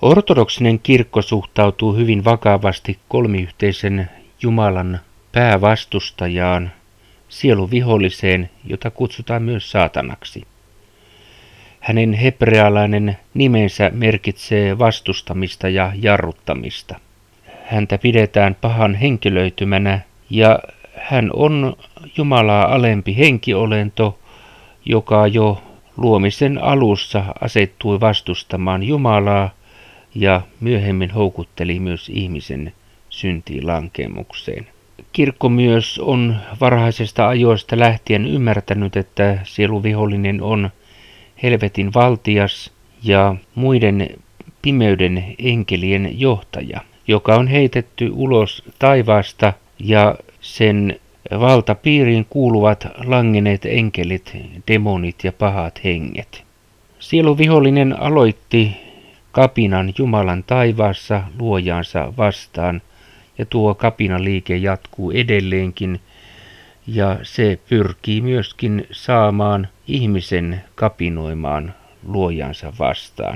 Ortodoksinen kirkko suhtautuu hyvin vakavasti kolmiyhteisen Jumalan päävastustajaan, sieluviholliseen, jota kutsutaan myös saatanaksi. Hänen hebrealainen nimensä merkitsee vastustamista ja jarruttamista. Häntä pidetään pahan henkilöitymänä ja hän on Jumalaa alempi henkiolento, joka jo luomisen alussa asettui vastustamaan Jumalaa ja myöhemmin houkutteli myös ihmisen syntiin lankemukseen. Kirkko myös on varhaisesta ajoista lähtien ymmärtänyt, että sieluvihollinen on helvetin valtias ja muiden pimeyden enkelien johtaja, joka on heitetty ulos taivaasta ja sen valtapiiriin kuuluvat langenneet enkelit, demonit ja pahat henget. Sieluvihollinen aloitti kapinan Jumalan taivaassa luojaansa vastaan ja tuo kapinaliike jatkuu edelleenkin ja se pyrkii myöskin saamaan ihmisen kapinoimaan luojansa vastaan.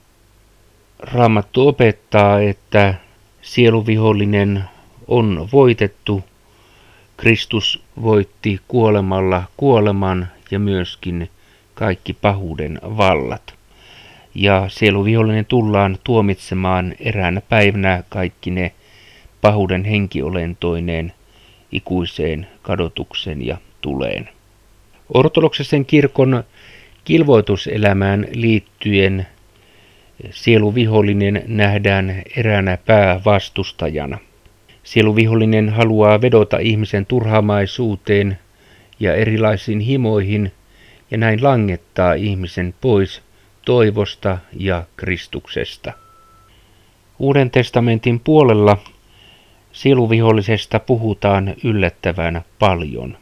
Raamattu opettaa, että sieluvihollinen on voitettu. Kristus voitti kuolemalla kuoleman ja myöskin kaikki pahuuden vallat. Ja sieluvihollinen tullaan tuomitsemaan eräänä päivänä kaikki ne pahuuden henkiolentoineen ikuiseen kadotuksen ja tuleen. Ortodoksisen kirkon kilvoituselämään liittyen sieluvihollinen nähdään eräänä päävastustajana. Sieluvihollinen haluaa vedota ihmisen turhamaisuuteen ja erilaisiin himoihin ja näin langettaa ihmisen pois toivosta ja Kristuksesta. Uuden testamentin puolella sieluvihollisesta puhutaan yllättävän paljon.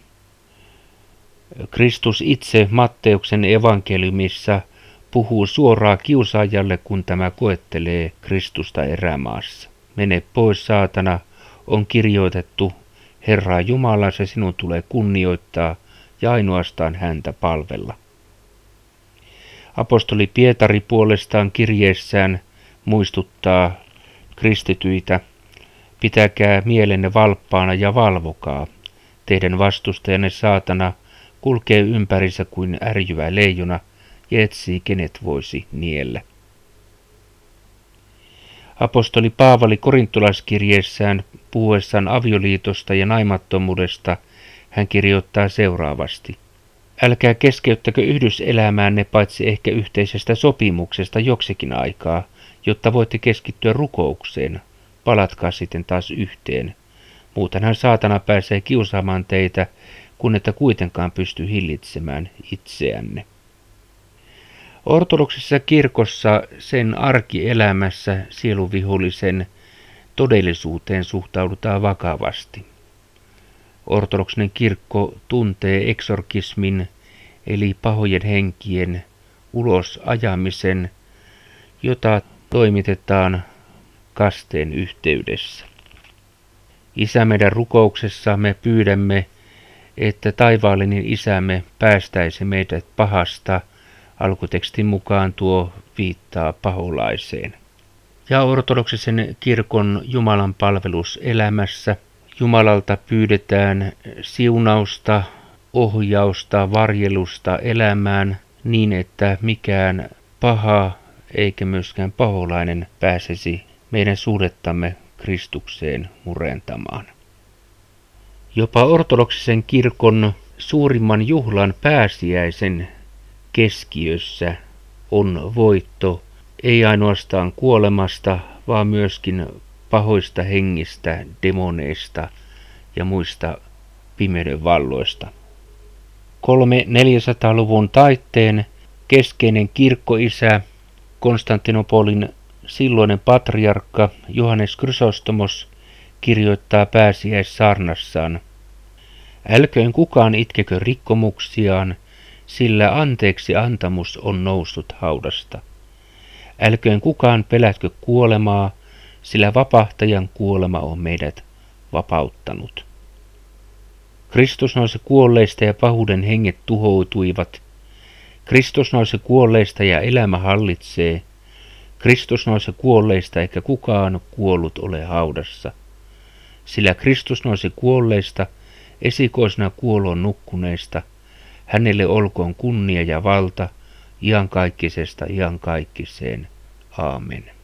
Kristus itse Matteuksen evankeliumissa puhuu suoraan kiusaajalle, kun tämä koettelee Kristusta erämaassa. Mene pois, saatana, on kirjoitettu, Herraa Jumalansa sinun tulee kunnioittaa ja ainoastaan häntä palvella. Apostoli Pietari puolestaan kirjeessään muistuttaa kristityitä, pitäkää mielenne valppaana ja valvokaa. Teidän vastustajanne saatana kulkee ympärissä kuin ärjyvä leijona ja etsii kenet voisi niellä. Apostoli Paavali korintolaiskirjeessään puhuessaan avioliitosta ja naimattomuudesta hän kirjoittaa seuraavasti. Älkää keskeyttäkö yhdyselämäänne paitsi ehkä yhteisestä sopimuksesta joksikin aikaa, jotta voitte keskittyä rukoukseen. Palatkaa sitten taas yhteen. Muutenhan saatana pääsee kiusaamaan teitä, kun ette kuitenkaan pysty hillitsemään itseänne. Ortodoksisessa kirkossa sen arkielämässä sieluvihollisen todellisuuteen suhtaudutaan vakavasti. Ortodoksinen kirkko tuntee eksorkismin eli pahojen henkien ulos ajamisen, jota toimitetaan kasteen yhteydessä. Isä, meidän rukouksessa me pyydämme, että taivaallinen Isämme päästäisi meidät pahasta. Alkutekstin mukaan tuo viittaa paholaiseen. Ja ortodoksisen kirkon Jumalan palveluselämässä Jumalalta pyydetään siunausta, ohjausta, varjelusta elämään niin, että mikään paha eikä myöskään paholainen pääsisi meidän suhdettamme Kristukseen murentamaan. Jopa ortodoksisen kirkon suurimman juhlan pääsiäisen keskiössä on voitto ei ainoastaan kuolemasta, vaan myöskin pahoista hengistä, demoneista ja muista pimeyden valloista. 300-400-luvun taitteen keskeinen kirkkoisä, Konstantinopolin silloinen patriarkka Johannes Chrysostomos kirjoittaa pääsiäissaarnassaan: älköön kukaan itkekö rikkomuksiaan, sillä anteeksi antamus on noussut haudasta. Älköön kukaan pelätkö kuolemaa, sillä vapahtajan kuolema on meidät vapauttanut. Kristus nousi kuolleista ja pahuuden henget tuhoutuivat. Kristus nousi kuolleista ja elämä hallitsee. Kristus nousi kuolleista, eikä kukaan kuollut ole haudassa. Sillä Kristus nousi kuolleista, esikoisena kuoloon nukkuneista. Hänelle olkoon kunnia ja valta iankaikkisesta iankaikkiseen. Aamen.